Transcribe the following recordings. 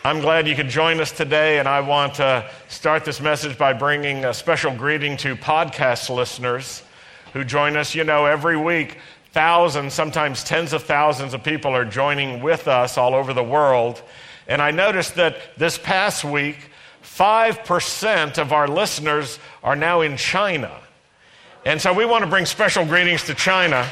I'm glad you could join us today, and I want to start this message by bringing a special greeting to podcast listeners who join us. You know, every week, thousands, sometimes tens of thousands of people are joining with us all over the world. And I noticed that this past week, 5% of our listeners are now in China. And so we want to bring special greetings to China.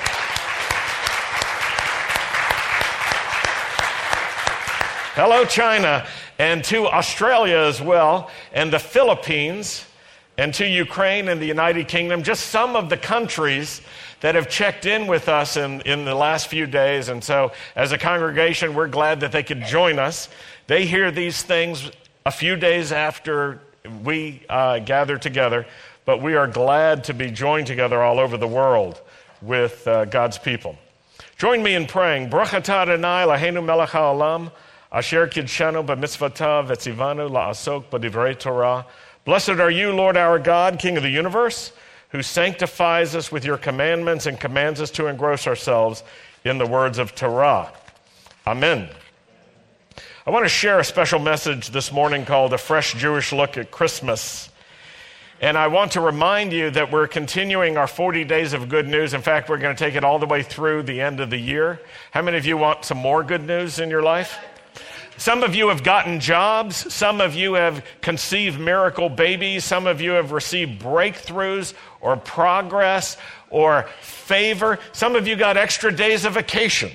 Hello, China, and to Australia as well, and the Philippines, and to Ukraine and the United Kingdom, just some of the countries that have checked in with us in the last few days. And so as a congregation, we're glad that they could join us. They hear these things a few days after we gather together, but we are glad to be joined together all over the world with God's people. Join me in praying. Baruch atah Adonai Eloheinu melech haolam, asher kidshanu b'mitzvotav v'tzivanu la'asok b'divrei Torah. Blessed are you, Lord our God, King of the universe, who sanctifies us with your commandments and commands us to engross ourselves in the words of Torah. Amen. I want to share a special message this morning called A Fresh Jewish Look at Christmas. And I want to remind you that we're continuing our 40 days of good news. In fact, we're going to take it all the way through the end of the year. How many of you want some more good news in your life? Some of you have gotten jobs. Some of you have conceived miracle babies. Some of you have received breakthroughs or progress or favor. Some of you got extra days of vacation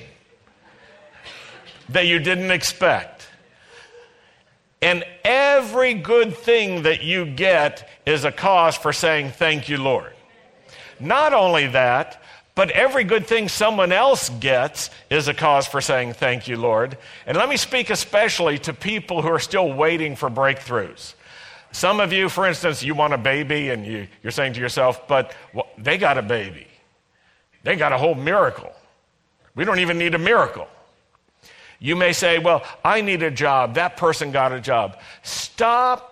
that you didn't expect. And every good thing that you get is a cause for saying, thank you, Lord. Not only that, but every good thing someone else gets is a cause for saying, thank you, Lord. And let me speak especially to people who are still waiting for breakthroughs. Some of you, for instance, you want a baby and you're saying to yourself, but they got a baby. They got a whole miracle. We don't even need a miracle. You may say, well, I need a job. That person got a job. Stop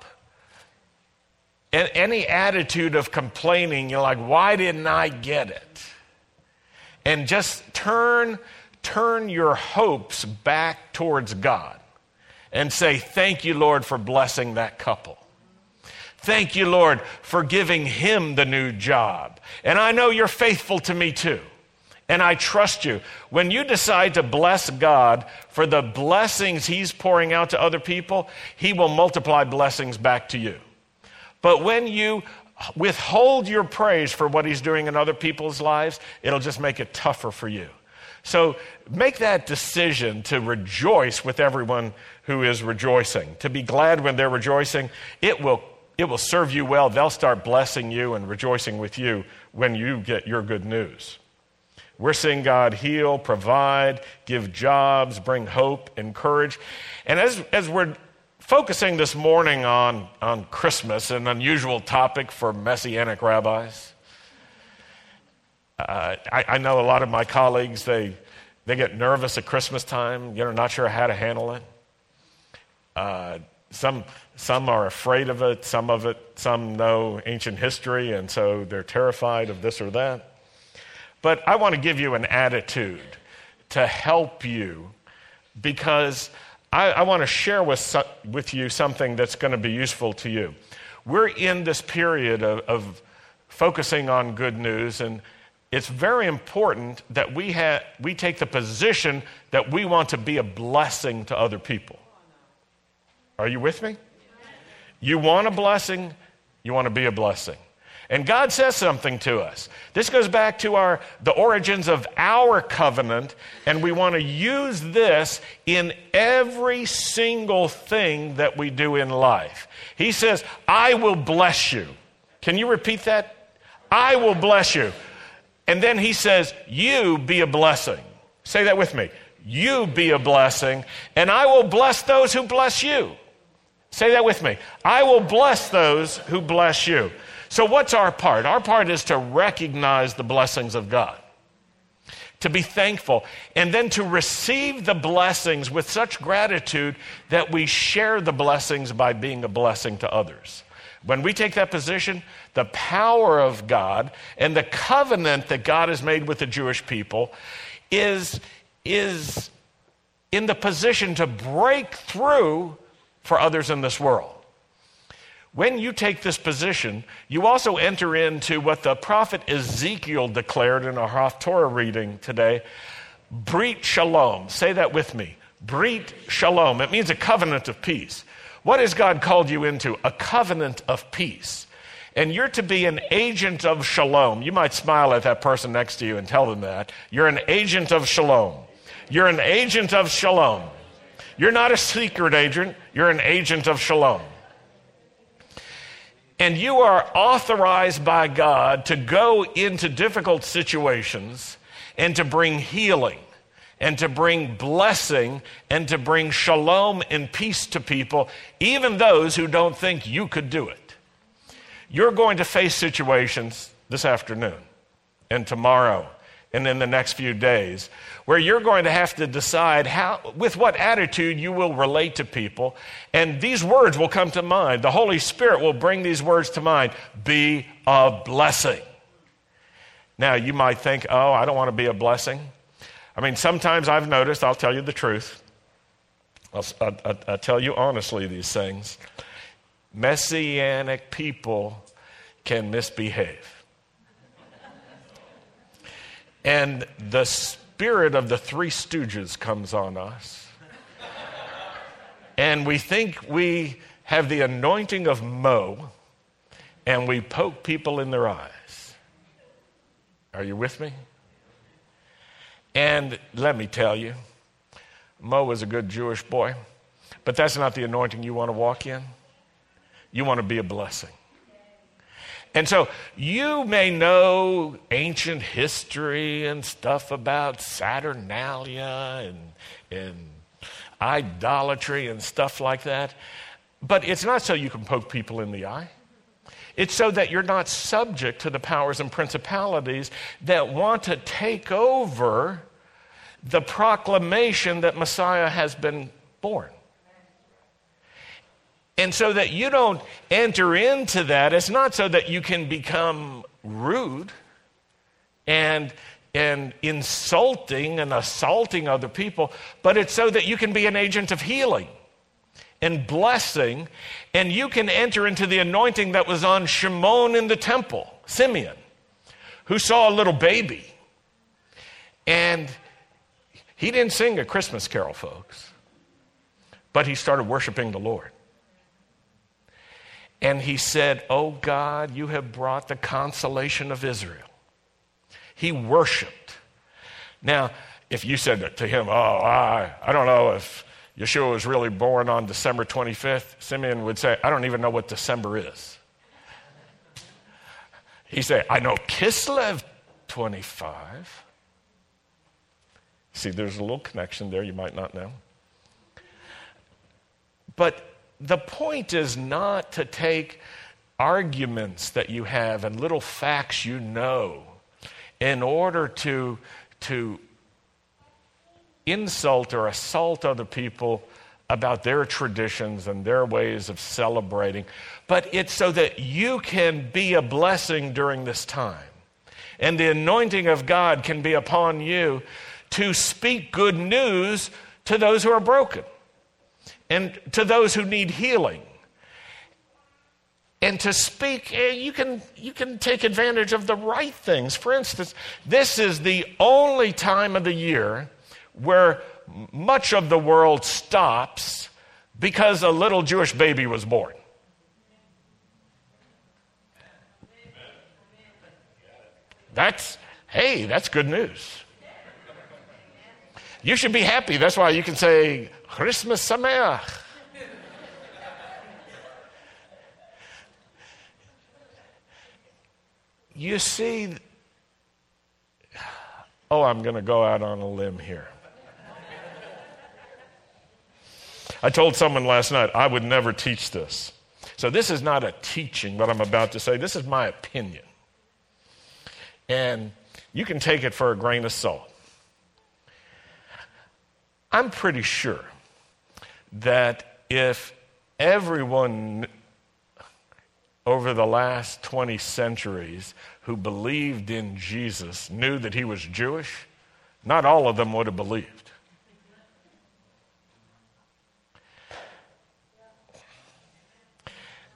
any attitude of complaining. You're like, why didn't I get it? And just turn your hopes back towards God and say, thank you, Lord, for blessing that couple. Thank you, Lord, for giving him the new job. And I know you're faithful to me too. And I trust you. When you decide to bless God for the blessings he's pouring out to other people, he will multiply blessings back to you. But when you withhold your praise for what he's doing in other people's lives, it'll just make it tougher for you. So make that decision to rejoice with everyone who is rejoicing, to be glad when they're rejoicing. It will serve you well. They'll start blessing you and rejoicing with you when you get your good news. We're seeing God heal, provide, give jobs, bring hope, encourage. And as we're focusing this morning on Christmas, an unusual topic for Messianic rabbis. I know a lot of my colleagues, they get nervous at Christmas time, not sure how to handle it. Some are afraid of it, some know ancient history, and so they're terrified of this or that. But I want to give you an attitude to help you, because I want to share with you something that's going to be useful to you. We're in this period of focusing on good news, and it's very important that we take the position that we want to be a blessing to other people. Are you with me? You want a blessing, you want to be a blessing. And God says something to us. This goes back to the origins of our covenant, and we want to use this in every single thing that we do in life. He says, I will bless you. Can you repeat that? I will bless you. And then he says, you be a blessing. Say that with me. You be a blessing, and I will bless those who bless you. Say that with me. I will bless those who bless you. So what's our part? Our part is to recognize the blessings of God, to be thankful, and then to receive the blessings with such gratitude that we share the blessings by being a blessing to others. When we take that position, the power of God and the covenant that God has made with the Jewish people is in the position to break through for others in this world. When you take this position, you also enter into what the prophet Ezekiel declared in our Haftorah reading today, Brit Shalom. Say that with me. Brit Shalom. It means a covenant of peace. What has God called you into? A covenant of peace. And you're to be an agent of shalom. You might smile at that person next to you and tell them that. You're an agent of shalom. You're an agent of shalom. You're not a secret agent. You're an agent of shalom. And you are authorized by God to go into difficult situations and to bring healing and to bring blessing and to bring shalom and peace to people, even those who don't think you could do it. You're going to face situations this afternoon and tomorrow and in the next few days where you're going to have to decide with what attitude you will relate to people. And these words will come to mind. The Holy Spirit will bring these words to mind. Be a blessing. Now, you might think, oh, I don't want to be a blessing. I mean, sometimes I've noticed, I'll tell you the truth. I'll tell you honestly these things. Messianic people can misbehave. And the spirit of the Three Stooges comes on us. And we think we have the anointing of Mo, and we poke people in their eyes. Are you with me? And let me tell you, Mo was a good Jewish boy, but that's not the anointing you want to walk in. You want to be a blessing. And so you may know ancient history and stuff about Saturnalia and idolatry and stuff like that, but it's not so you can poke people in the eye. It's so that you're not subject to the powers and principalities that want to take over the proclamation that Messiah has been born. And so that you don't enter into that, it's not so that you can become rude and insulting and assaulting other people, but it's so that you can be an agent of healing and blessing, and you can enter into the anointing that was on Shimon in the temple, Simeon, who saw a little baby. And he didn't sing a Christmas carol, folks, but he started worshiping the Lord. And he said, "Oh God, you have brought the consolation of Israel." He worshiped. Now, if you said to him, "Oh, I don't know if Yeshua was really born on December 25th, Simeon would say, "I don't even know what December is." He'd say, "I know Kislev 25. See, there's a little connection there you might not know. But the point is not to take arguments that you have and little facts you know in order to insult or assault other people about their traditions and their ways of celebrating, but it's so that you can be a blessing during this time. And the anointing of God can be upon you to speak good news to those who are broken and to those who need healing. And to speak, you can take advantage of the right things. For instance, this is the only time of the year where much of the world stops because a little Jewish baby was born. That's good news. You should be happy. That's why you can say, Christmas Sameach. You see, I'm going to go out on a limb here. I told someone last night I would never teach this. So this is not a teaching, what I'm about to say. This is my opinion. And you can take it for a grain of salt. I'm pretty sure that if everyone over the last 20 centuries who believed in Jesus knew that he was Jewish, not all of them would have believed.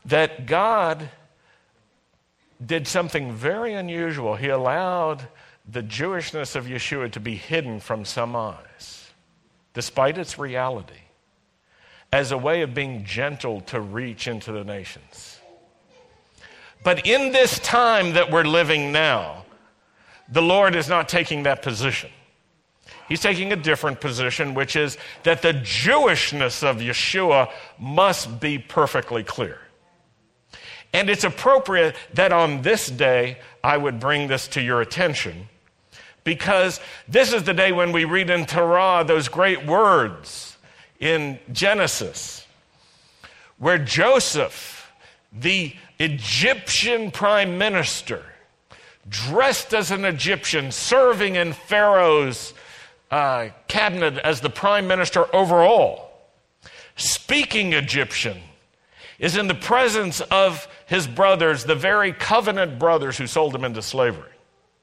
that God did something very unusual. He allowed the Jewishness of Yeshua to be hidden from some eyes, despite its reality, as a way of being gentle to reach into the nations. But in this time that we're living now, the Lord is not taking that position. He's taking a different position, which is that the Jewishness of Yeshua must be perfectly clear. And it's appropriate that on this day I would bring this to your attention, because this is the day when we read in Torah those great words in Genesis, where Joseph, the Egyptian prime minister, dressed as an Egyptian, serving in Pharaoh's cabinet as the prime minister over all, speaking Egyptian, is in the presence of his brothers, the very covenant brothers who sold him into slavery.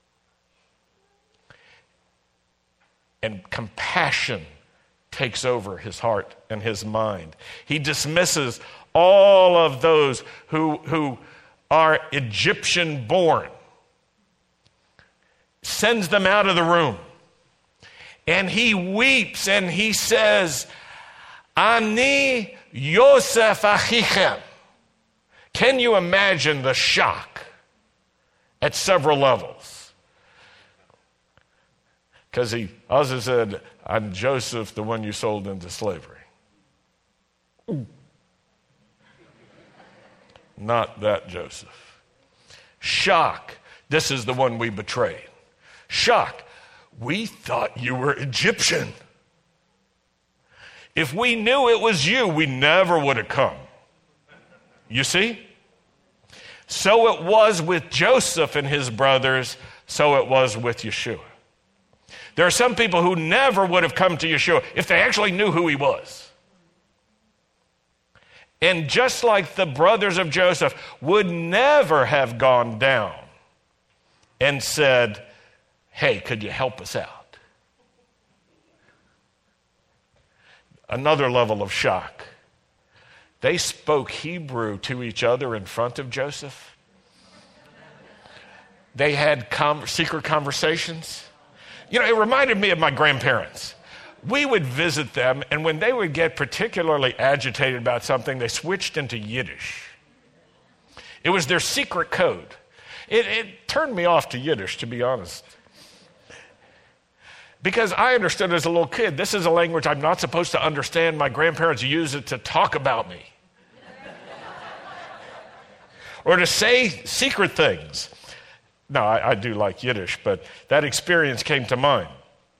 And compassion takes over his heart and his mind. He dismisses all of those who are Egyptian born, sends them out of the room. And he weeps and he says, Ani Yosef Achichem. Can you imagine the shock at several levels? Because he also said, I'm Joseph, the one you sold into slavery. Ooh. Not that Joseph. Shock. This is the one we betrayed. Shock. We thought you were Egyptian. If we knew it was you, we never would have come. You see? So it was with Joseph and his brothers, so it was with Yeshua. There are some people who never would have come to Yeshua if they actually knew who he was. And just like the brothers of Joseph would never have gone down and said, hey, could you help us out? Another level of shock. They spoke Hebrew to each other in front of Joseph. They had secret conversations. You know, it reminded me of my grandparents. We would visit them, and when they would get particularly agitated about something, they switched into Yiddish. It was their secret code. It turned me off to Yiddish, to be honest. Because I understood as a little kid, this is a language I'm not supposed to understand. My grandparents use it to talk about me. Or to say secret things. No, I do like Yiddish, but that experience came to mind.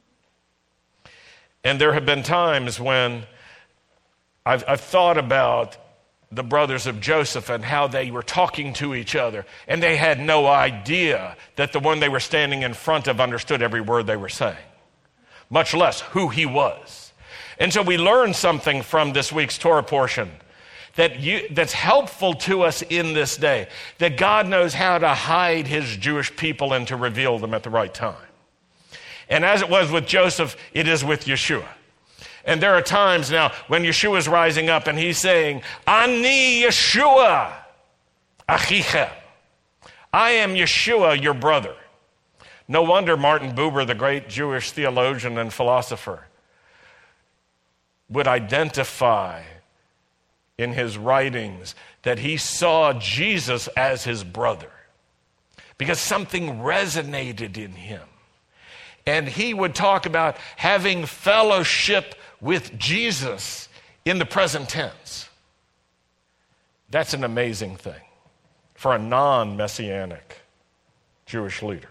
And there have been times when I've thought about the brothers of Joseph and how they were talking to each other, and they had no idea that the one they were standing in front of understood every word they were saying, much less who he was. And so we learn something from this week's Torah portion that's helpful to us in this day, that God knows how to hide his Jewish people and to reveal them at the right time. And as it was with Joseph, it is with Yeshua. And there are times now when Yeshua is rising up and he's saying, Ani Yeshua Achichem. I am Yeshua, your brother. No wonder Martin Buber, the great Jewish theologian and philosopher, would identify in his writings that he saw Jesus as his brother because something resonated in him. And he would talk about having fellowship with Jesus in the present tense. That's an amazing thing for a non-messianic Jewish leader.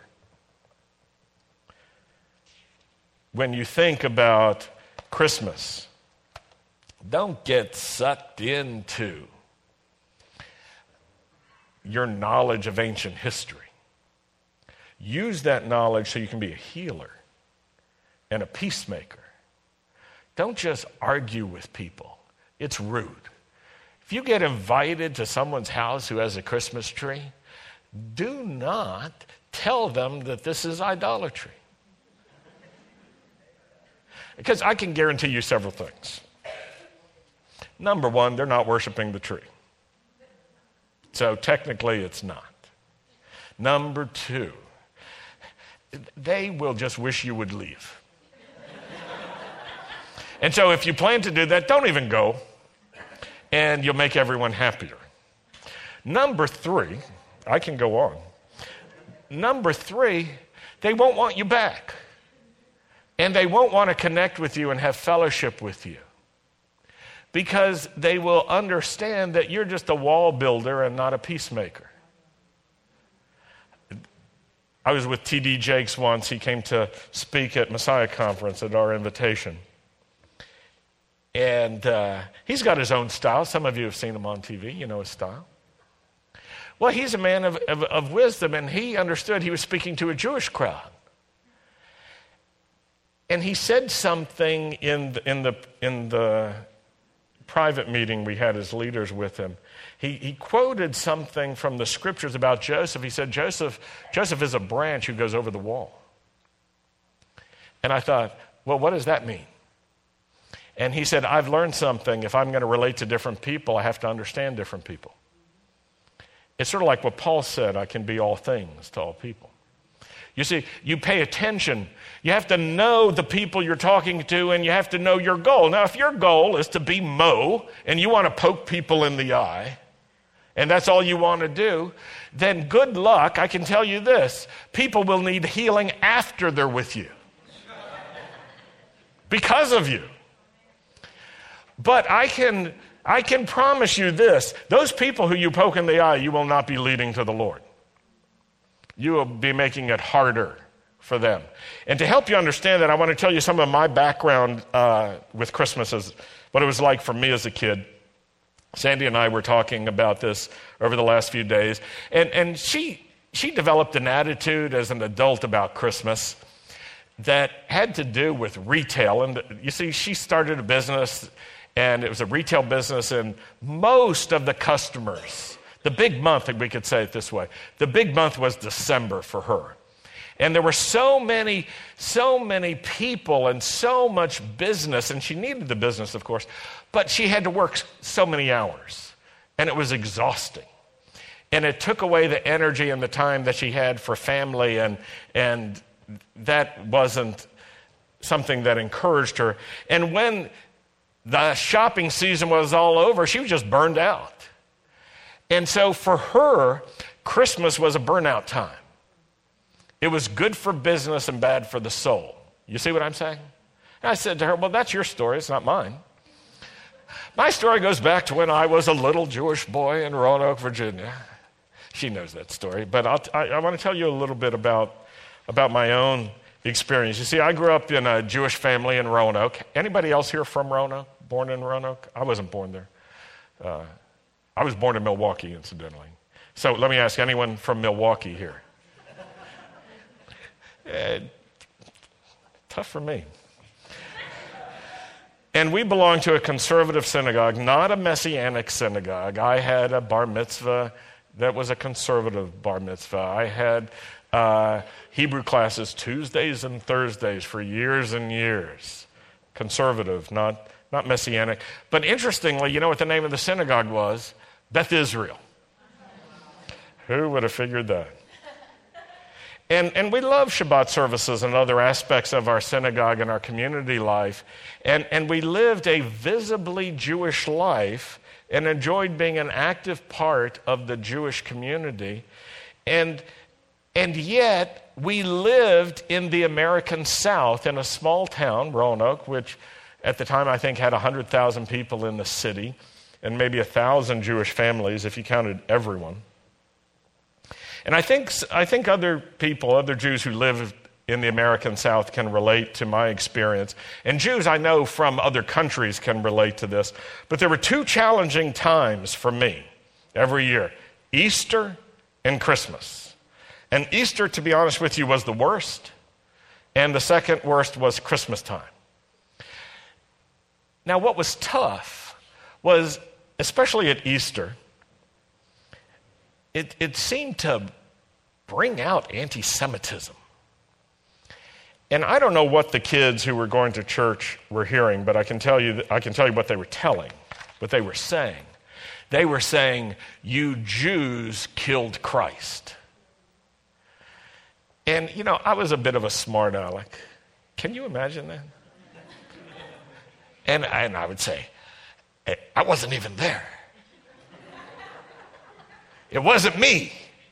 When you think about Christmas, don't get sucked into your knowledge of ancient history. Use that knowledge so you can be a healer and a peacemaker. Don't just argue with people. It's rude. If you get invited to someone's house who has a Christmas tree, do not tell them that this is idolatry. Because I can guarantee you several things. Number one, they're not worshiping the tree. So technically it's not. Number 2, they will just wish you would leave. And so if you plan to do that, don't even go, and you'll make everyone happier. Number 3, I can go on. Number 3, they won't want you back. And they won't want to connect with you and have fellowship with you, because they will understand that you're just a wall builder and not a peacemaker. I was with T.D. Jakes once. He came to speak at Messiah Conference at our invitation. And he's got his own style. Some of you have seen him on TV. You know his style. Well, he's a man of wisdom, and he understood he was speaking to a Jewish crowd. And he said something in the private meeting we had as leaders with him. He quoted something from the scriptures about Joseph. He said, Joseph is a branch who goes over the wall. And I thought, well, what does that mean? And he said, I've learned something. If I'm going to relate to different people, I have to understand different people. It's sort of like what Paul said, I can be all things to all people. You see, you pay attention. You have to know the people you're talking to, and you have to know your goal. Now, if your goal is to be Mo, and you want to poke people in the eye, and that's all you want to do, then good luck. I can tell you this. People will need healing after they're with you. Because of you. But I can promise you this. Those people who you poke in the eye, you will not be leading to the Lord. You will be making it harder for them. And to help you understand that, I want to tell you some of my background with Christmas, as what it was like for me as a kid. Sandy and I were talking about this over the last few days. And she developed an attitude as an adult about Christmas that had to do with retail. And you see, she started a business, and it was a retail business, and most of the customers, the big month, we could say it this way, the big month was December for her. And there were so many people and so much business, and she needed the business, of course, but she had to work so many hours, and it was exhausting. And it took away the energy and the time that she had for family, and that wasn't something that encouraged her. And when the shopping season was all over, she was just burned out. And so for her, Christmas was a burnout time. It was good for business and bad for the soul. You see what I'm saying? And I said to her, well, that's your story. It's not mine. My story goes back to when I was a little Jewish boy in Roanoke, Virginia. She knows that story. But I want to tell you a little bit about my own experience. You see, I grew up in a Jewish family in Roanoke. Anybody else here from Roanoke? Born in Roanoke? I wasn't born there. I was born in Milwaukee, incidentally. So let me ask, anyone from Milwaukee here? Tough for me. And we belonged to a conservative synagogue, not a Messianic synagogue. I had a bar mitzvah that was a conservative bar mitzvah. I had Hebrew classes Tuesdays and Thursdays for years and years. Conservative, not Messianic. But interestingly, you know what the name of the synagogue was? Beth Israel. Who would have figured that? And we love Shabbat services and other aspects of our synagogue and our community life. And we lived a visibly Jewish life and enjoyed being an active part of the Jewish community. And yet, we lived in the American South in a small town, Roanoke, which at the time I think had 100,000 people in the city and maybe 1,000 Jewish families if you counted everyone. And I think other people, other Jews who live in the American South can relate to my experience. And Jews I know from other countries can relate to this. But there were two challenging times for me every year, Easter and Christmas. And Easter, to be honest with you, was the worst. And the second worst was Christmas time. Now, what was tough was, especially at Easter, it seemed to bring out anti-Semitism. And I don't know what the kids who were going to church were hearing, but I can tell you what they were telling, what they were saying. They were saying, you Jews killed Christ. And, I was a bit of a smart aleck. Can you imagine that? And I would say, I wasn't even there. It wasn't me.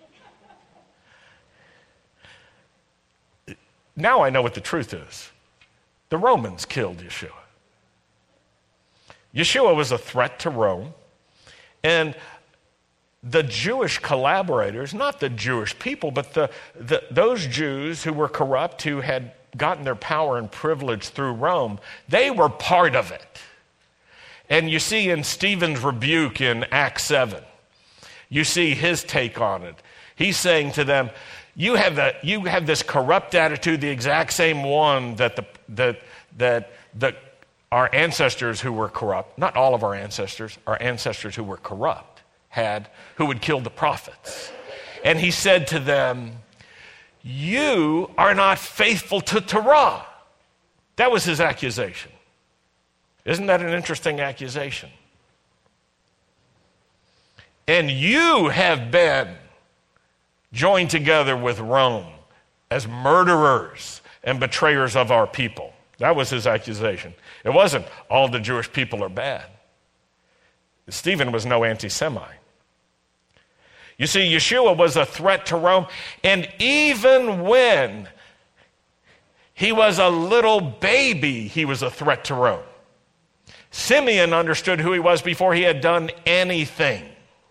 Now I know what the truth is. The Romans killed Yeshua. Yeshua was a threat to Rome, and the Jewish collaborators, not the Jewish people, but those Jews who were corrupt, who had gotten their power and privilege through Rome, they were part of it. And you see in Stephen's rebuke in Acts 7, you see his take on it. He's saying to them, you have this corrupt attitude, the exact same one that our ancestors who were corrupt, not all of our ancestors who were corrupt had, who would kill the prophets. And he said to them, you are not faithful to Torah. That was his accusation. Isn't that an interesting accusation? And you have been joined together with Rome as murderers and betrayers of our people. That was his accusation. It wasn't all the Jewish people are bad. Stephen was no anti-Semite. You see, Yeshua was a threat to Rome, and even when he was a little baby, he was a threat to Rome. Simeon understood who he was before he had done anything.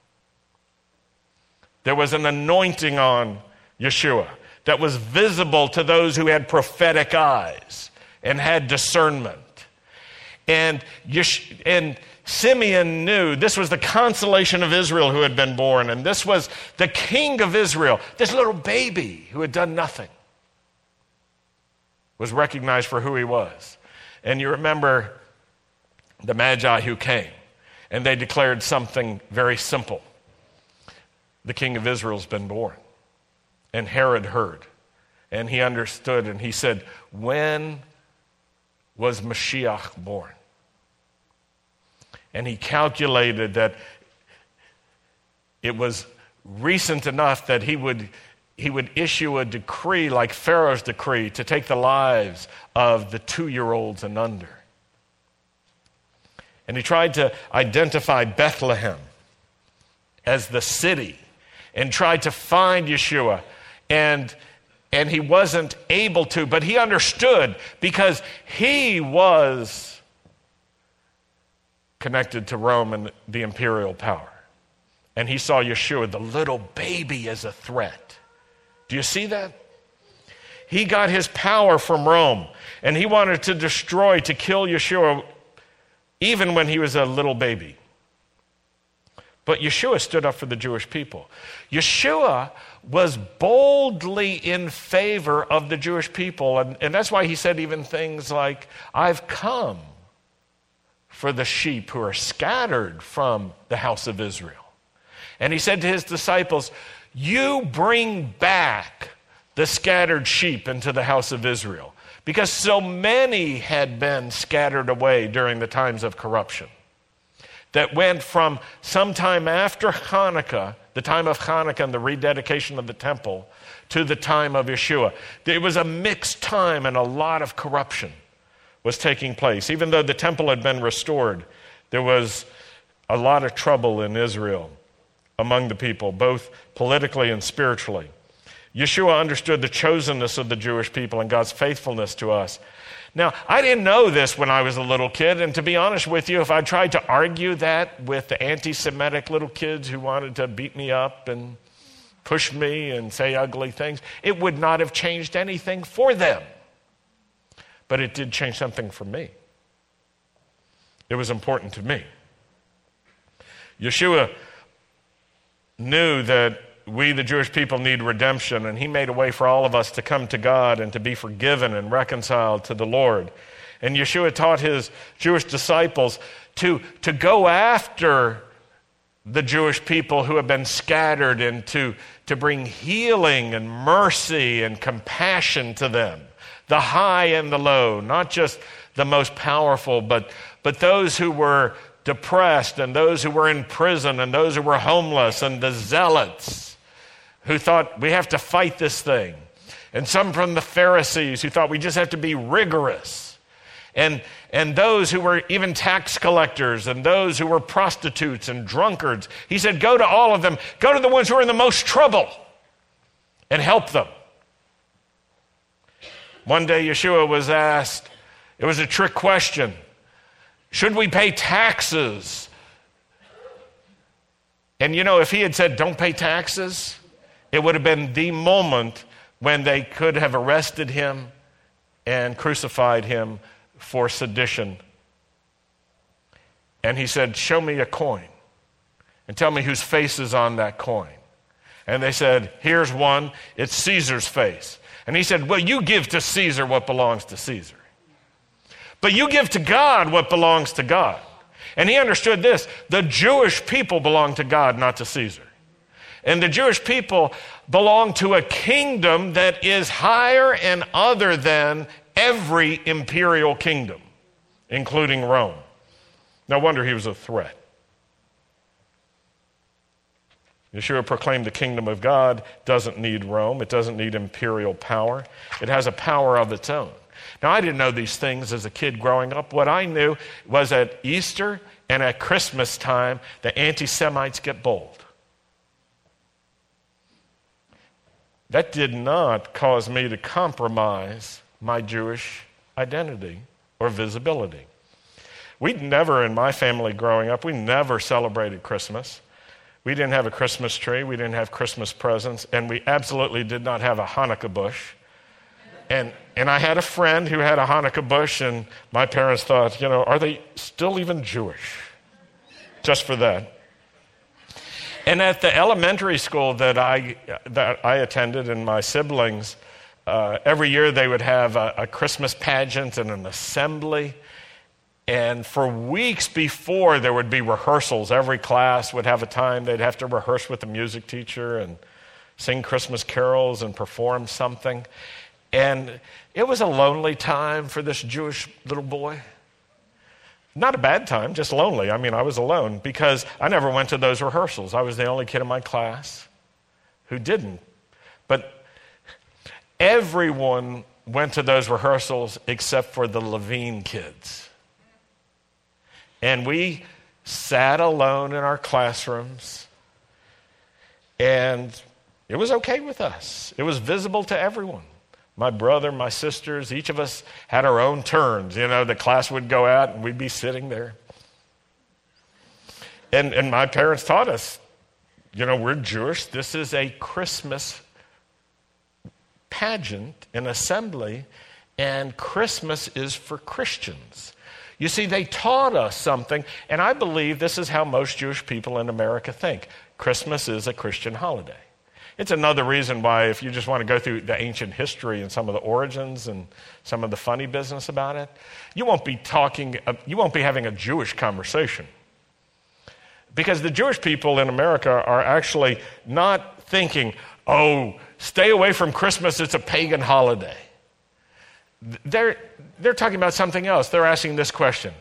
There was an anointing on Yeshua that was visible to those who had prophetic eyes and had discernment. And Simeon knew this was the consolation of Israel who had been born, and this was the king of Israel, this little baby who had done nothing, was recognized for who he was. And you remember the Magi who came, and they declared something very simple. The king of Israel's been born. And Herod heard, and he understood, and he said, when was Mashiach born? And he calculated that it was recent enough that he would issue a decree like Pharaoh's decree to take the lives of the 2-year-olds and under. And he tried to identify Bethlehem as the city and tried to find Yeshua, and he wasn't able to, but he understood because he was connected to Rome and the imperial power. And he saw Yeshua, the little baby, as a threat. Do you see that? He got his power from Rome, and he wanted to destroy, to kill Yeshua, even when he was a little baby. But Yeshua stood up for the Jewish people. Yeshua was boldly in favor of the Jewish people, and that's why he said even things like, I've come for the sheep who are scattered from the house of Israel. And he said to his disciples, you bring back the scattered sheep into the house of Israel, because so many had been scattered away during the times of corruption that went from sometime after Hanukkah, the time of Hanukkah and the rededication of the temple, to the time of Yeshua. It was a mixed time, and a lot of corruption was taking place. Even though the temple had been restored, there was a lot of trouble in Israel among the people, both politically and spiritually. Yeshua understood the chosenness of the Jewish people and God's faithfulness to us. Now, I didn't know this when I was a little kid, and to be honest with you, if I tried to argue that with the anti-Semitic little kids who wanted to beat me up and push me and say ugly things, it would not have changed anything for them. But it did change something for me. It was important to me. Yeshua knew that we, the Jewish people, need redemption, and he made a way for all of us to come to God and to be forgiven and reconciled to the Lord. And Yeshua taught his Jewish disciples to go after the Jewish people who have been scattered and to bring healing and mercy and compassion to them. The high and the low, not just the most powerful, but those who were depressed, and those who were in prison, and those who were homeless, and the zealots who thought we have to fight this thing, and some from the Pharisees who thought we just have to be rigorous, and those who were even tax collectors, and those who were prostitutes and drunkards. He said, go to all of them. Go to the ones who are in the most trouble and help them. One day Yeshua was asked, it was a trick question, should we pay taxes? And if he had said, don't pay taxes, it would have been the moment when they could have arrested him and crucified him for sedition. And he said, show me a coin and tell me whose face is on that coin. And they said, here's one, it's Caesar's face. And he said, well, you give to Caesar what belongs to Caesar. But you give to God what belongs to God. And he understood this, the Jewish people belong to God, not to Caesar. And the Jewish people belong to a kingdom that is higher and other than every imperial kingdom, including Rome. No wonder he was a threat. Yeshua proclaimed the kingdom of God doesn't need Rome. It doesn't need imperial power. It has a power of its own. Now, I didn't know these things as a kid growing up. What I knew was at Easter and at Christmas time, the anti-Semites get bold. That did not cause me to compromise my Jewish identity or visibility. We'd never, in my family growing up, we never celebrated Christmas. We didn't have a Christmas tree. We didn't have Christmas presents. And we absolutely did not have a Hanukkah bush. And I had a friend who had a Hanukkah bush, and my parents thought, are they still even Jewish? Just for that. And at the elementary school that I attended, and my siblings, every year they would have a Christmas pageant and an assembly. And for weeks before, there would be rehearsals. Every class would have a time they'd have to rehearse with the music teacher and sing Christmas carols and perform something. And it was a lonely time for this Jewish little boy. Not a bad time, just lonely. I was alone because I never went to those rehearsals. I was the only kid in my class who didn't. But everyone went to those rehearsals except for the Levine kids. And we sat alone in our classrooms, and it was okay with us. It was visible to everyone. My brother, my sisters, each of us had our own turns. The class would go out, and we'd be sitting there. And my parents taught us, we're Jewish. This is a Christmas pageant, an assembly, and Christmas is for Christians. You see, they taught us something, and I believe this is how most Jewish people in America think. Christmas is a Christian holiday. It's another reason why, if you just want to go through the ancient history and some of the origins and some of the funny business about it, you won't be having a Jewish conversation. Because the Jewish people in America are actually not thinking, stay away from Christmas, it's a pagan holiday. They're talking about something else. They're asking this question.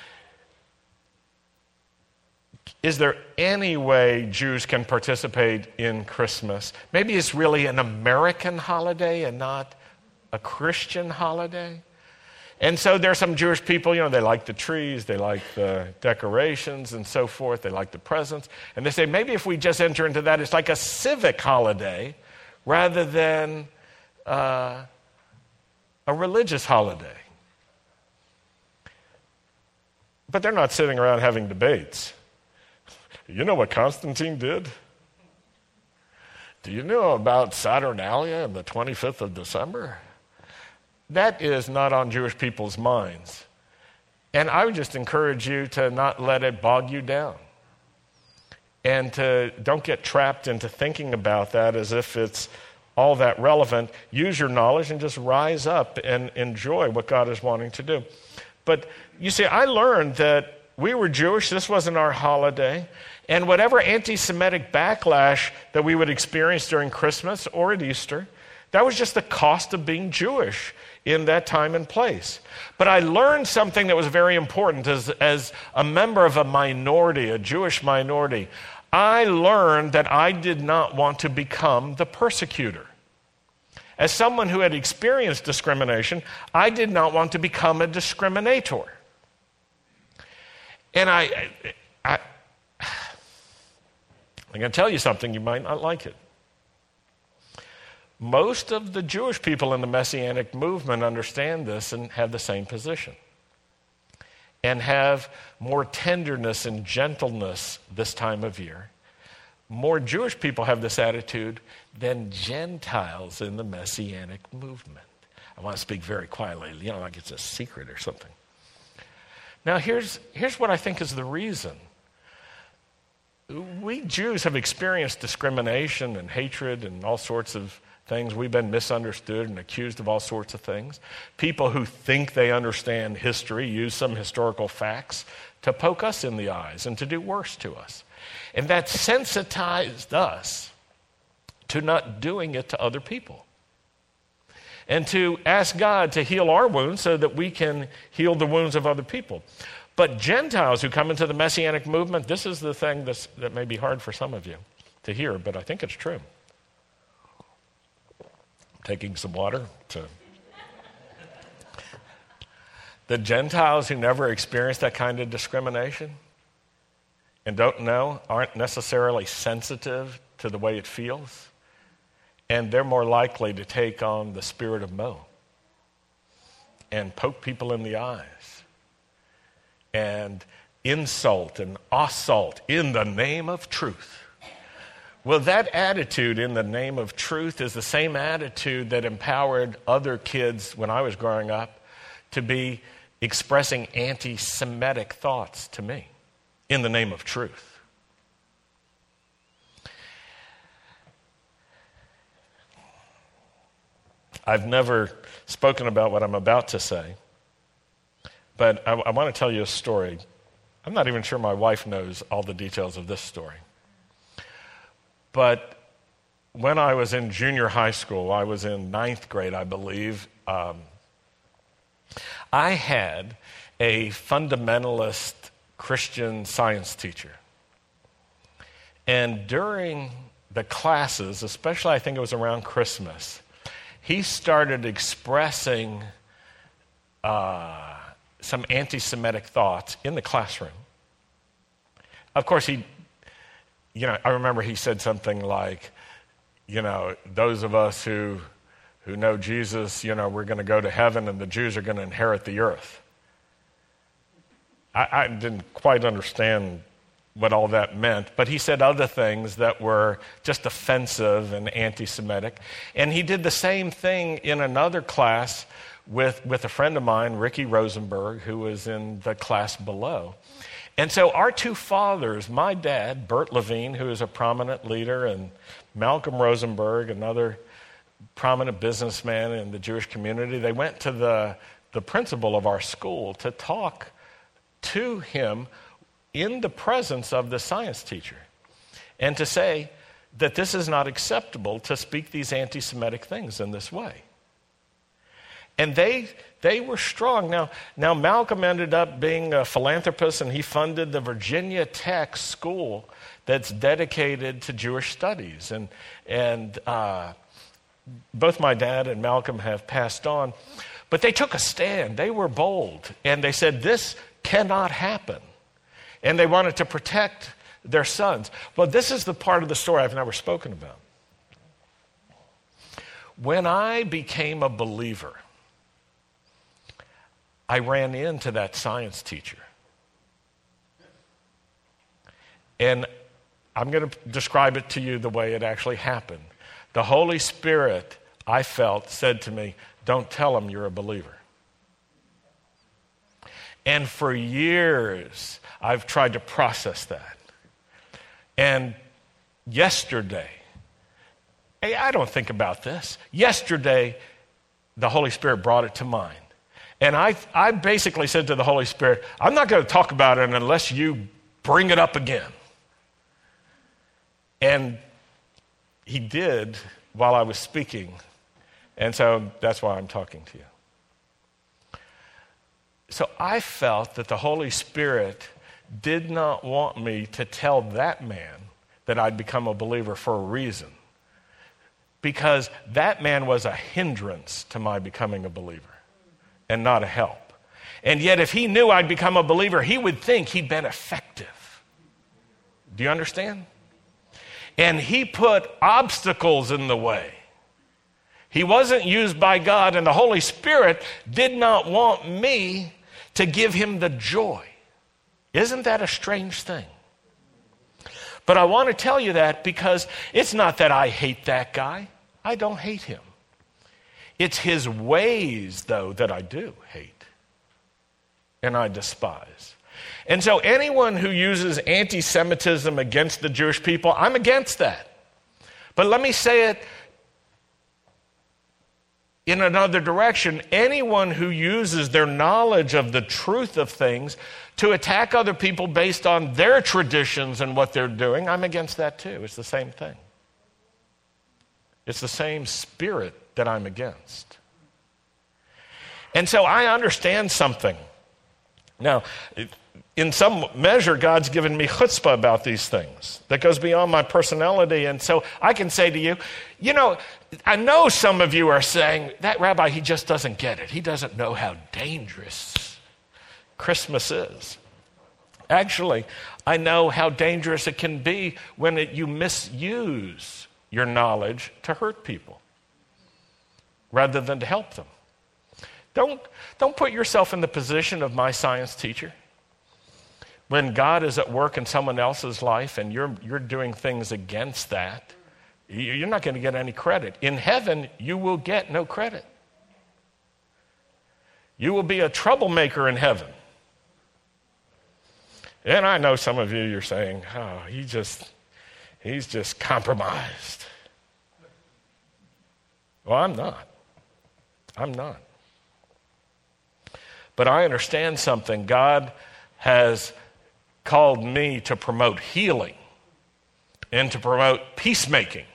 Is there any way Jews can participate in Christmas? Maybe it's really an American holiday and not a Christian holiday. And so there are some Jewish people, they like the trees, they like the decorations and so forth, they like the presents. And they say, maybe if we just enter into that, it's like a civic holiday rather than a religious holiday. But they're not sitting around having debates. You know what Constantine did? Do you know about Saturnalia and the 25th of December? That is not on Jewish people's minds. And I would just encourage you to not let it bog you down. And don't get trapped into thinking about that as if it's all that relevant. Use your knowledge and just rise up and enjoy what God is wanting to do. But you see, I learned that we were Jewish. This wasn't our holiday. And whatever anti-Semitic backlash that we would experience during Christmas or at Easter, that was just the cost of being Jewish. in that time and place. But I learned something that was very important as a member of a minority, a Jewish minority. I learned that I did not want to become the persecutor. As someone who had experienced discrimination, I did not want to become a discriminator. And I'm going to tell you something, you might not like it. Most of the Jewish people in the Messianic movement understand this and have the same position, and have more tenderness and gentleness this time of year. More Jewish people have this attitude than Gentiles in the Messianic movement. I want to speak very quietly, like it's a secret or something. Now, here's what I think is the reason. We Jews have experienced discrimination and hatred and all sorts of things. We've been misunderstood and accused of all sorts of things. People who think they understand history use some historical facts to poke us in the eyes and to do worse to us. And that sensitized us to not doing it to other people. And to ask God to heal our wounds so that we can heal the wounds of other people. But Gentiles who come into the Messianic movement, this is the thing that may be hard for some of you to hear, but I think it's true. Taking some water to... The Gentiles who never experienced that kind of discrimination and don't know, aren't necessarily sensitive to the way it feels, and they're more likely to take on the spirit of Mo and poke people in the eyes and insult and assault in the name of truth. Well, that attitude in the name of truth is the same attitude that empowered other kids when I was growing up to be expressing anti-Semitic thoughts to me in the name of truth. I've never spoken about what I'm about to say, but I want to tell you a story. I'm not even sure my wife knows all the details of this story. But when I was in junior high school, I was in 9th grade, I believe, I had a fundamentalist Christian science teacher. And during the classes, especially I think it was around Christmas, he started expressing some anti-Semitic thoughts in the classroom. Of course, I remember he said something like, those of us who know Jesus, we're going to go to heaven and the Jews are going to inherit the earth. I didn't quite understand what all that meant, but he said other things that were just offensive and anti-Semitic. And he did the same thing in another class with a friend of mine, Ricky Rosenberg, who was in the class below. And so our two fathers, my dad, Bert Levine, who is a prominent leader, and Malcolm Rosenberg, another prominent businessman in the Jewish community, they went to the principal of our school to talk to him in the presence of the science teacher and to say that this is not acceptable to speak these anti-Semitic things in this way. And they were strong. Now Malcolm ended up being a philanthropist, and he funded the Virginia Tech school that's dedicated to Jewish studies. And both my dad and Malcolm have passed on. But they took a stand. They were bold. And they said, this cannot happen. And they wanted to protect their sons. But this is the part of the story I've never spoken about. When I became a believer, I ran into that science teacher. And I'm going to describe it to you the way it actually happened. The Holy Spirit, I felt, said to me, don't tell him you're a believer. And for years, I've tried to process that. And yesterday, I don't think about this. Yesterday, the Holy Spirit brought it to mind. And I basically said to the Holy Spirit, I'm not going to talk about it unless you bring it up again. And he did while I was speaking. And so that's why I'm talking to you. So I felt that the Holy Spirit did not want me to tell that man that I'd become a believer for a reason, because that man was a hindrance to my becoming a believer and not a help. And yet if he knew I'd become a believer, he would think he'd been effective. Do you understand? And he put obstacles in the way. He wasn't used by God, and the Holy Spirit did not want me to give him the joy. Isn't that a strange thing? But I want to tell you that because it's not that I hate that guy. I don't hate him. It's his ways, though, that I do hate and I despise. And so anyone who uses anti-Semitism against the Jewish people, I'm against that. But let me say it in another direction. Anyone who uses their knowledge of the truth of things to attack other people based on their traditions and what they're doing, I'm against that too. It's the same thing. It's the same spirit that I'm against. And so I understand something. Now, in some measure, God's given me chutzpah about these things that goes beyond my personality. And so I can say to you, I know some of you are saying, that rabbi, he just doesn't get it. He doesn't know how dangerous Christmas is. Actually, I know how dangerous it can be when you misuse your knowledge to hurt people rather than to help them. Don't put yourself in the position of my science teacher. When God is at work in someone else's life and you're doing things against that, you're not going to get any credit. In heaven, you will get no credit. You will be a troublemaker in heaven. And I know some of you're saying, oh, he's just compromised. Well, I'm not. But I understand something. God has called me to promote healing and to promote peacemaking.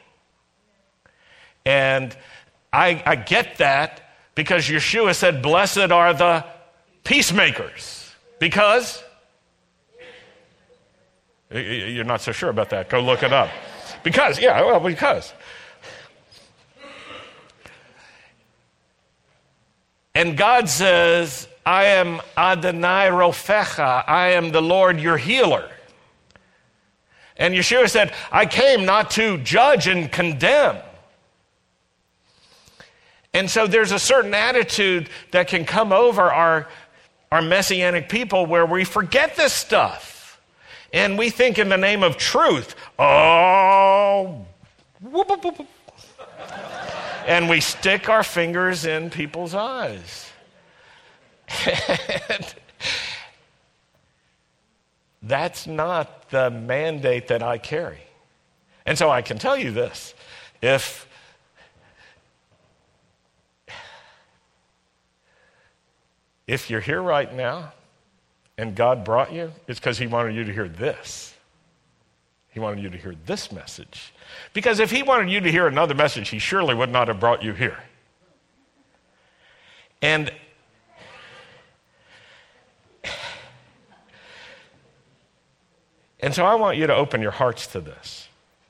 And I get that because Yeshua said, blessed are the peacemakers. Because? You're not so sure about that. Go look it up. Because. And God says, I am Adonai Rofecha. I am the Lord your healer. And Yeshua said, I came not to judge and condemn. And so there's a certain attitude that can come over our Messianic people where we forget this stuff. And we think in the name of truth, whoop, whoop, whoop. And we stick our fingers in people's eyes. And that's not the mandate that I carry. And so I can tell you this. If you're here right now and God brought you, it's because he wanted you to hear this. He wanted you to hear this message. Because if he wanted you to hear another message, he surely would not have brought you here. And so I want you to open your hearts to this.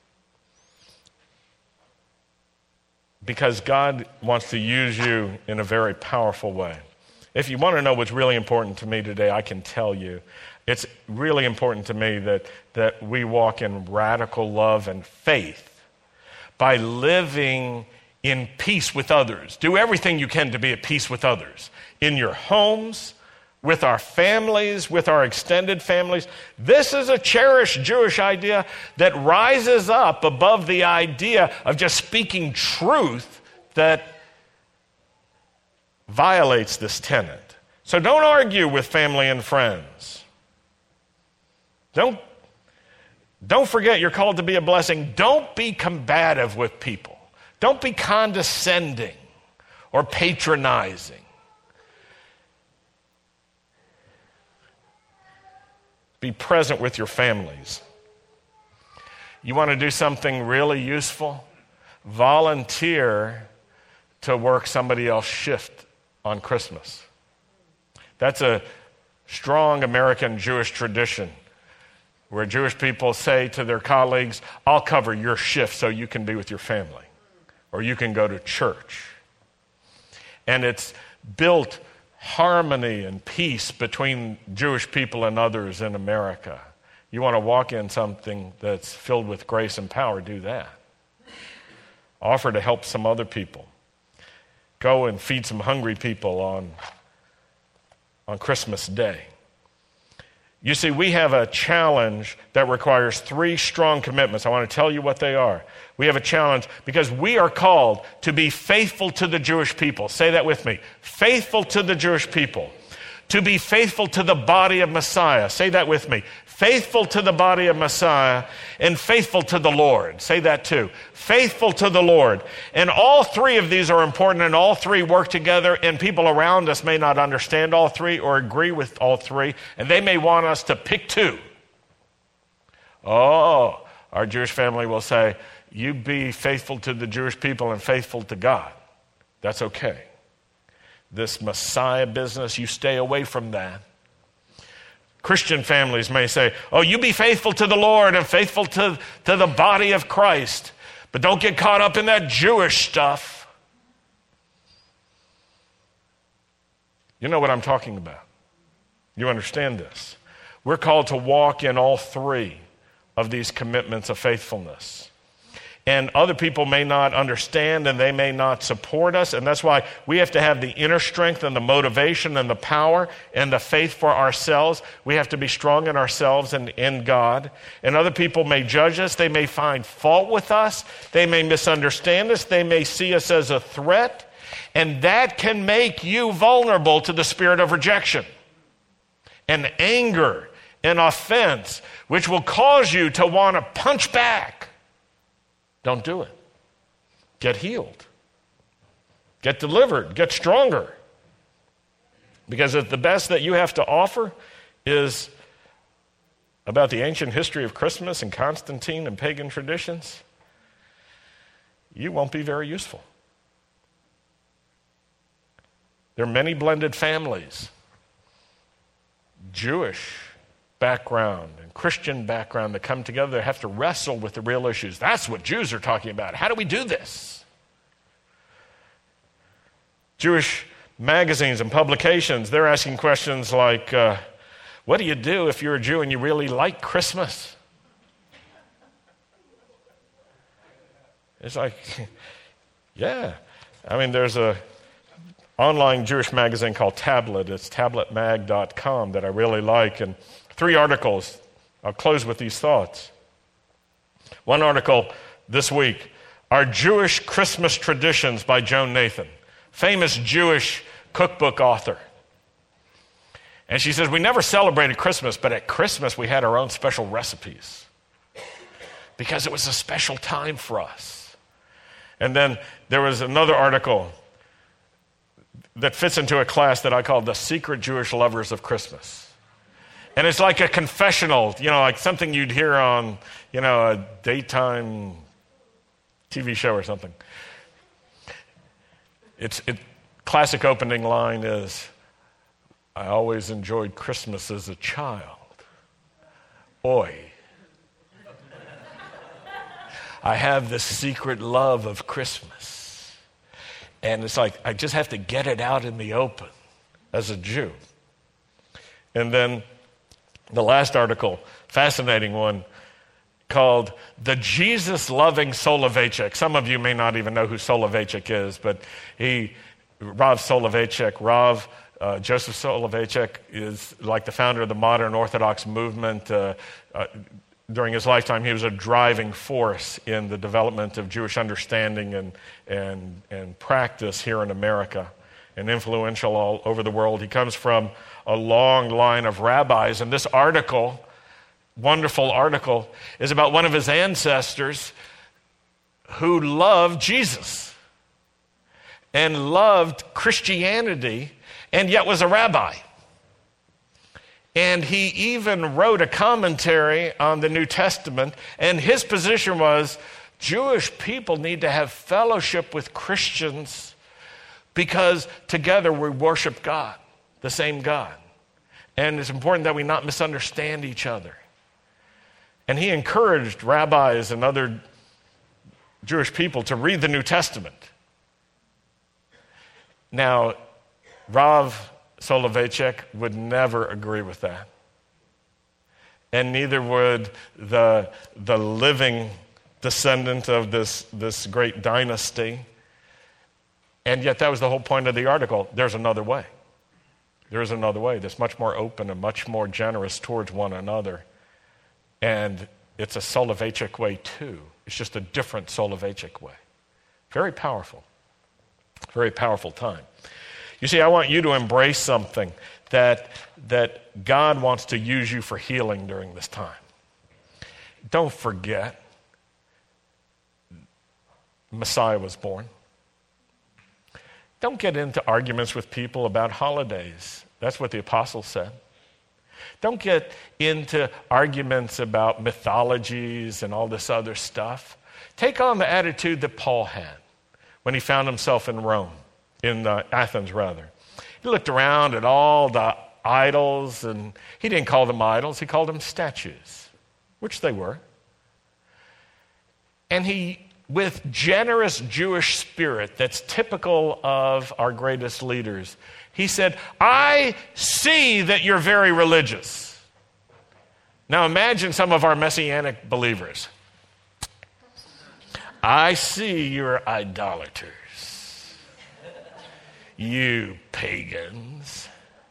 Because God wants to use you in a very powerful way. If you want to know what's really important to me today, I can tell you. It's really important to me that we walk in radical love and faith by living in peace with others. Do everything you can to be at peace with others. In your homes, with our families, with our extended families. This is a cherished Jewish idea that rises up above the idea of just speaking truth that violates this tenet. So don't argue with family and friends. Don't forget you're called to be a blessing. Don't be combative with people. Don't be condescending or patronizing. Be present with your families. You want to do something really useful? Volunteer to work somebody else's shift on Christmas. That's a strong American Jewish tradition where Jewish people say to their colleagues, I'll cover your shift so you can be with your family, or you can go to church. And it's built harmony and peace between Jewish people and others in America. You want to walk in something that's filled with grace and power, do that. Offer to help some other people. Go and feed some hungry people on Christmas Day. You see, we have a challenge that requires 3 strong commitments. I want to tell you what they are. We have a challenge because we are called to be faithful to the Jewish people. Say that with me. Faithful to the Jewish people. To be faithful to the body of Messiah. Say that with me. Faithful to the body of Messiah and faithful to the Lord. Say that too. Faithful to the Lord. And all 3 of these are important, and all 3 work together, and people around us may not understand all 3 or agree with all 3, and they may want us to pick 2. Oh, our Jewish family will say, you be faithful to the Jewish people and faithful to God. That's okay. This Messiah business, you stay away from that. Christian families may say, oh, you be faithful to the Lord and faithful to the body of Christ, but don't get caught up in that Jewish stuff. You know what I'm talking about. You understand this. We're called to walk in all 3 of these commitments of faithfulness. And other people may not understand and they may not support us. And that's why we have to have the inner strength and the motivation and the power and the faith for ourselves. We have to be strong in ourselves and in God. And other people may judge us. They may find fault with us. They may misunderstand us. They may see us as a threat. And that can make you vulnerable to the spirit of rejection and anger and offense, which will cause you to want to punch back. Don't do it. Get healed. Get delivered. Get stronger. Because if the best that you have to offer is about the ancient history of Christmas and Constantine and pagan traditions, you won't be very useful. There are many blended families, Jewish background and Christian background that come together. They have to wrestle with the real issues. That's what Jews are talking about. How do we do this? Jewish magazines and publications, they're asking questions like, what do you do if you're a Jew and you really like Christmas? It's like, yeah. I mean, there's a online Jewish magazine called Tablet. It's tabletmag.com that I really like. And 3 articles. I'll close with these thoughts. One article this week, Our Jewish Christmas Traditions by Joan Nathan, famous Jewish cookbook author. And she says, we never celebrated Christmas, but at Christmas we had our own special recipes because it was a special time for us. And then there was another article that fits into a class that I call The Secret Jewish Lovers of Christmas. And it's like a confessional, like something you'd hear on, a daytime TV show or something. Classic opening line is, I always enjoyed Christmas as a child. Oi. I have this secret love of Christmas. And it's like, I just have to get it out in the open as a Jew. And then the last article, fascinating one, called The Jesus-Loving Soloveitchik. Some of you may not even know who Soloveitchik is, but Rav Soloveitchik, Joseph Soloveitchik is like the founder of the modern Orthodox movement. During his lifetime, he was a driving force in the development of Jewish understanding and practice here in America, and influential all over the world. He comes from a long line of rabbis, and this article, wonderful article, is about one of his ancestors who loved Jesus and loved Christianity and yet was a rabbi. And he even wrote a commentary on the New Testament, and his position was Jewish people need to have fellowship with Christians because together we worship God. the same God. And it's important that we not misunderstand each other. And he encouraged rabbis and other Jewish people to read the New Testament. Now, Rav Soloveitchik would never agree with that. And neither would the living descendant of this great dynasty. And yet that was the whole point of the article. There's another way. There is another way that's much more open and much more generous towards one another. And it's a Soloveitchik way too. It's just a different Soloveitchik way. Very powerful. Very powerful time. You see, I want you to embrace something that God wants to use you for healing during this time. Don't forget, Messiah was born. Don't get into arguments with people about holidays. That's what the apostles said. Don't get into arguments about mythologies and all this other stuff. Take on the attitude that Paul had when he found himself in Rome, in Athens rather. He looked around at all the idols, and he didn't call them idols, he called them statues, which they were. And he, with generous Jewish spirit that's typical of our greatest leaders, he said, I see that you're very religious. Now imagine some of our Messianic believers. I see you're idolaters. You pagans.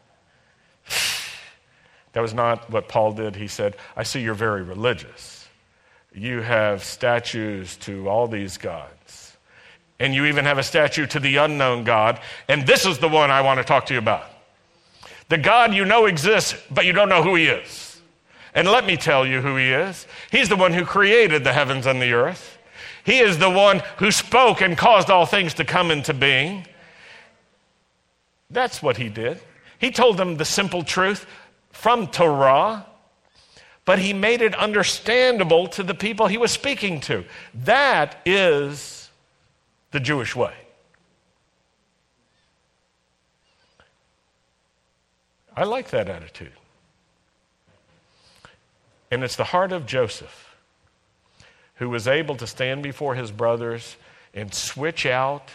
That was not what Paul did. He said, I see you're very religious. You have statues to all these gods. And you even have a statue to the unknown God. And this is the one I want to talk to you about. The God you know exists, but you don't know who he is. And let me tell you who he is. He's the one who created the heavens and the earth. He is the one who spoke and caused all things to come into being. That's what he did. He told them the simple truth from Torah, but he made it understandable to the people he was speaking to. That is the Jewish way. I like that attitude. And it's the heart of Joseph, who was able to stand before his brothers and switch out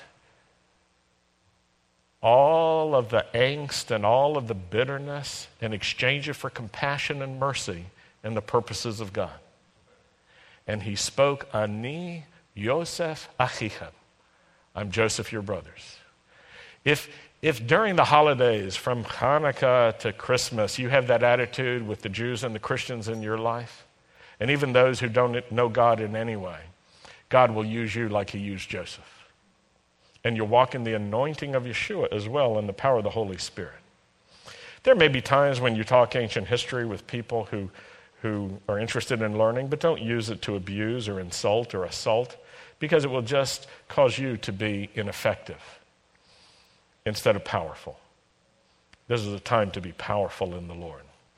all of the angst and all of the bitterness and exchange it for compassion and mercy and the purposes of God. And he spoke, Ani Yosef Achichem. I'm Joseph, your brothers. If during the holidays from Hanukkah to Christmas you have that attitude with the Jews and the Christians in your life, and even those who don't know God in any way, God will use you like he used Joseph. And you'll walk in the anointing of Yeshua as well and the power of the Holy Spirit. There may be times when you talk ancient history with people who are interested in learning, but don't use it to abuse or insult or assault, because it will just cause you to be ineffective instead of powerful. This is a time to be powerful in the Lord.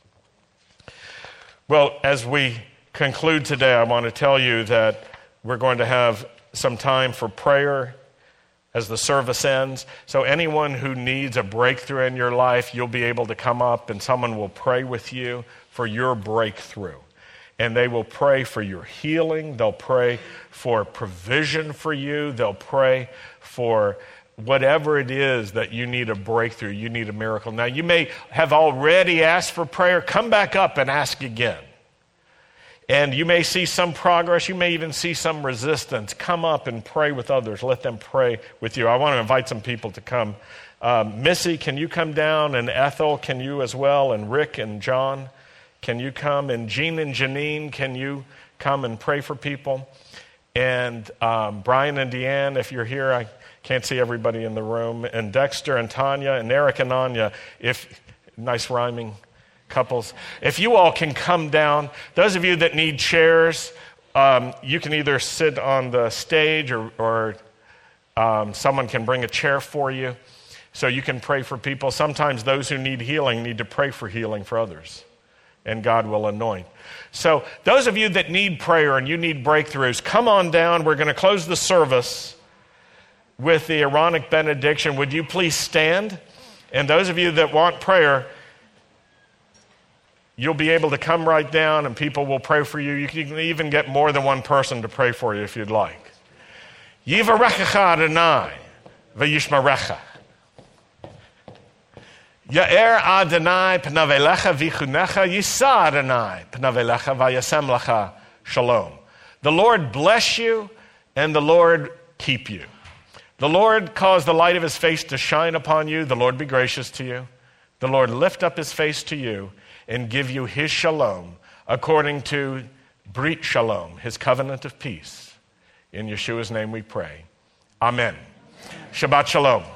Well, as we conclude today, I want to tell you that we're going to have some time for prayer as the service ends. So anyone who needs a breakthrough in your life, you'll be able to come up and someone will pray with you for your breakthrough. And they will pray for your healing. They'll pray for provision for you. They'll pray for whatever it is that you need a breakthrough, you need a miracle. Now, you may have already asked for prayer. Come back up and ask again. And you may see some progress. You may even see some resistance. Come up and pray with others. Let them pray with you. I want to invite some people to come. Missy, can you come down? And Ethel, can you as well? And Rick and John, can you come? And Jean and Janine, can you come and pray for people? And Brian and Deanne, if you're here, I can't see everybody in the room. And Dexter and Tanya and Eric and Anya, nice rhyming couples. If you all can come down, those of you that need chairs, you can either sit on the stage or someone can bring a chair for you so you can pray for people. Sometimes those who need healing need to pray for healing for others, and God will anoint. So those of you that need prayer and you need breakthroughs, come on down. We're going to close the service with the Aaronic benediction. Would you please stand? And those of you that want prayer, you'll be able to come right down and people will pray for you. You can even get more than one person to pray for you if you'd like. Yivarechecha Adonai v'yishmerecha. Ya'er Adonai p'nav elecha v'chunecha, yisa Adonai p'nav elecha v'yasem lecha shalom. The Lord bless you and the Lord keep you. The Lord cause the light of his face to shine upon you. The Lord be gracious to you. The Lord lift up his face to you and give you his shalom according to Brit Shalom, his covenant of peace. In Yeshua's name we pray. Amen. Shabbat shalom.